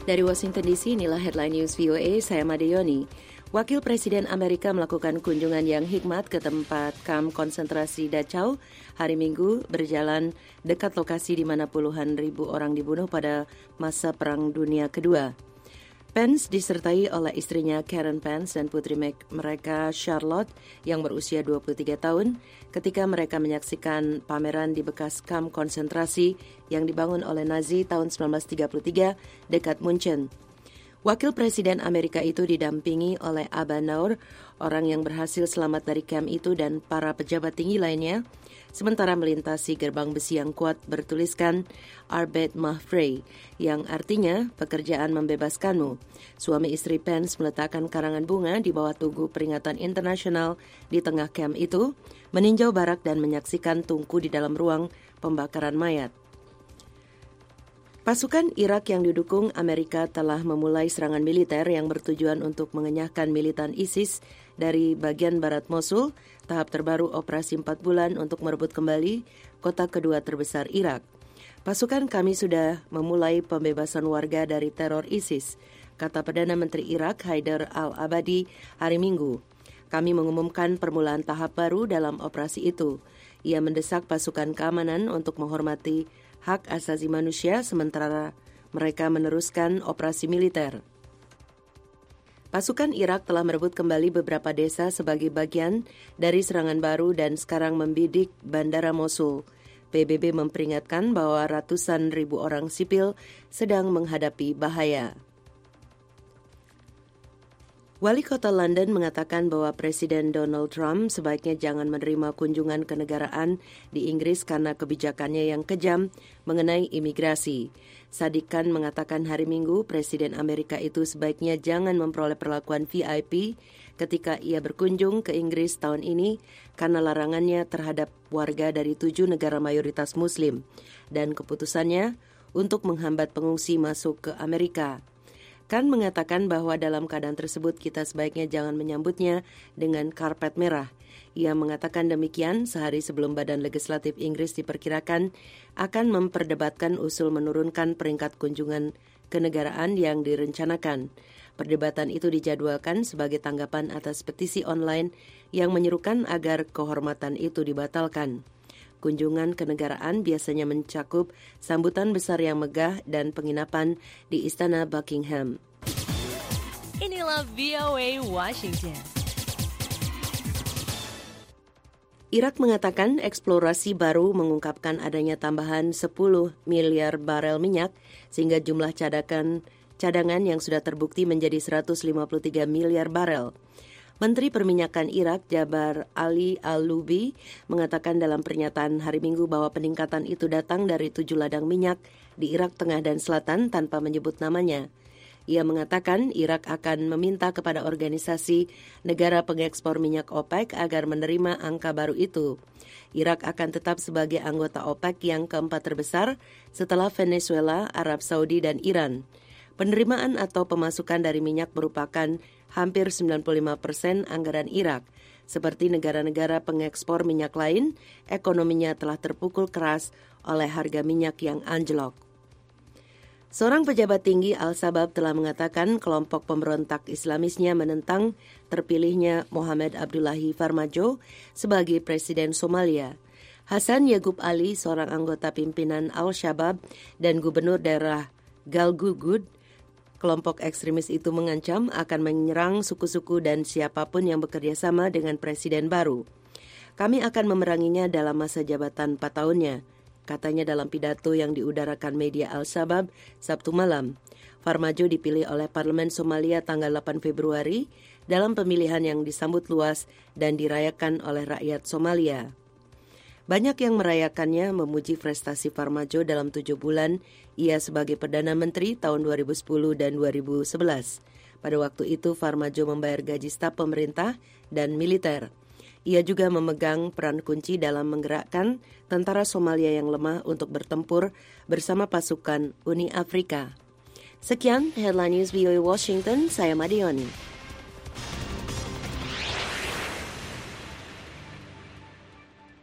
Dari Washington DC, inilah Headline News VOA, saya Made Yoni. Wakil Presiden Amerika melakukan kunjungan yang hikmat ke tempat kamp konsentrasi Dachau hari Minggu, berjalan dekat lokasi di mana puluhan ribu orang dibunuh pada masa Perang Dunia Kedua. Pence disertai oleh istrinya Karen Pence dan putri mereka Charlotte yang berusia 23 tahun ketika mereka menyaksikan pameran di bekas kamp konsentrasi yang dibangun oleh Nazi tahun 1933 dekat Munchen. Wakil Presiden Amerika itu didampingi oleh Abba Naur, orang yang berhasil selamat dari kamp itu dan para pejabat tinggi lainnya, sementara melintasi gerbang besi yang kuat bertuliskan Arbeit macht frei, yang artinya pekerjaan membebaskanmu. Suami istri Pence meletakkan karangan bunga di bawah tugu peringatan internasional di tengah kamp itu, meninjau barak dan menyaksikan tungku di dalam ruang pembakaran mayat. Pasukan Irak yang didukung Amerika telah memulai serangan militer yang bertujuan untuk mengenyahkan militan ISIS dari bagian barat Mosul, tahap terbaru operasi 4 bulan untuk merebut kembali kota kedua terbesar Irak. Pasukan kami sudah memulai pembebasan warga dari teror ISIS, kata Perdana Menteri Irak Haidar al-Abadi hari Minggu. Kami mengumumkan permulaan tahap baru dalam operasi itu. Ia mendesak pasukan keamanan untuk menghormati hak asasi manusia sementara mereka meneruskan operasi militer. Pasukan Irak telah merebut kembali beberapa desa sebagai bagian dari serangan baru dan sekarang membidik bandara Mosul. PBB memperingatkan bahwa ratusan ribu orang sipil sedang menghadapi bahaya. Wali Kota London mengatakan bahwa Presiden Donald Trump sebaiknya jangan menerima kunjungan kenegaraan di Inggris karena kebijakannya yang kejam mengenai imigrasi. Sadiq Khan mengatakan hari Minggu Presiden Amerika itu sebaiknya jangan memperoleh perlakuan VIP ketika ia berkunjung ke Inggris tahun ini karena larangannya terhadap warga dari 7 negara mayoritas Muslim dan keputusannya untuk menghambat pengungsi masuk ke Amerika. Khan mengatakan bahwa dalam keadaan tersebut kita sebaiknya jangan menyambutnya dengan karpet merah. Ia mengatakan demikian sehari sebelum Badan Legislatif Inggris diperkirakan akan memperdebatkan usul menurunkan peringkat kunjungan kenegaraan yang direncanakan. Perdebatan itu dijadwalkan sebagai tanggapan atas petisi online yang menyerukan agar kehormatan itu dibatalkan. Kunjungan kenegaraan biasanya mencakup sambutan besar yang megah dan penginapan di Istana Buckingham. Inilah VOA Washington. Irak mengatakan eksplorasi baru mengungkapkan adanya tambahan 10 miliar barel minyak sehingga jumlah cadangan yang sudah terbukti menjadi 153 miliar barel. Menteri Perminyakan Irak Jabar Ali Al-Lubi mengatakan dalam pernyataan hari Minggu bahwa peningkatan itu datang dari 7 ladang minyak di Irak Tengah dan Selatan tanpa menyebut namanya. Ia mengatakan Irak akan meminta kepada organisasi negara pengekspor minyak OPEC agar menerima angka baru itu. Irak akan tetap sebagai anggota OPEC yang keempat terbesar setelah Venezuela, Arab Saudi, dan Iran. Penerimaan atau pemasukan dari minyak merupakan hampir 95% anggaran Irak. Seperti negara-negara pengekspor minyak lain, ekonominya telah terpukul keras oleh harga minyak yang anjlok. Seorang pejabat tinggi Al-Shabab telah mengatakan kelompok pemberontak Islamisnya menentang terpilihnya Mohamed Abdullahi Farmajo sebagai Presiden Somalia. Hasan Yaqub Ali, seorang anggota pimpinan Al-Shabab dan gubernur daerah Galgudud, kelompok ekstremis itu mengancam akan menyerang suku-suku dan siapapun yang bekerja sama dengan presiden baru. Kami akan memeranginya dalam masa jabatan 4 tahunnya, katanya dalam pidato yang diudarakan media Al-Shabab Sabtu malam. Farmajo dipilih oleh Parlemen Somalia tanggal 8 Februari dalam pemilihan yang disambut luas dan dirayakan oleh rakyat Somalia. Banyak yang merayakannya memuji prestasi Farmajo dalam 7 bulan ia sebagai Perdana Menteri tahun 2010 dan 2011. Pada waktu itu Farmajo membayar gaji staf pemerintah dan militer. Ia juga memegang peran kunci dalam menggerakkan tentara Somalia yang lemah untuk bertempur bersama pasukan Uni Afrika. Sekian Headline News VOA Washington, saya Made Yoni.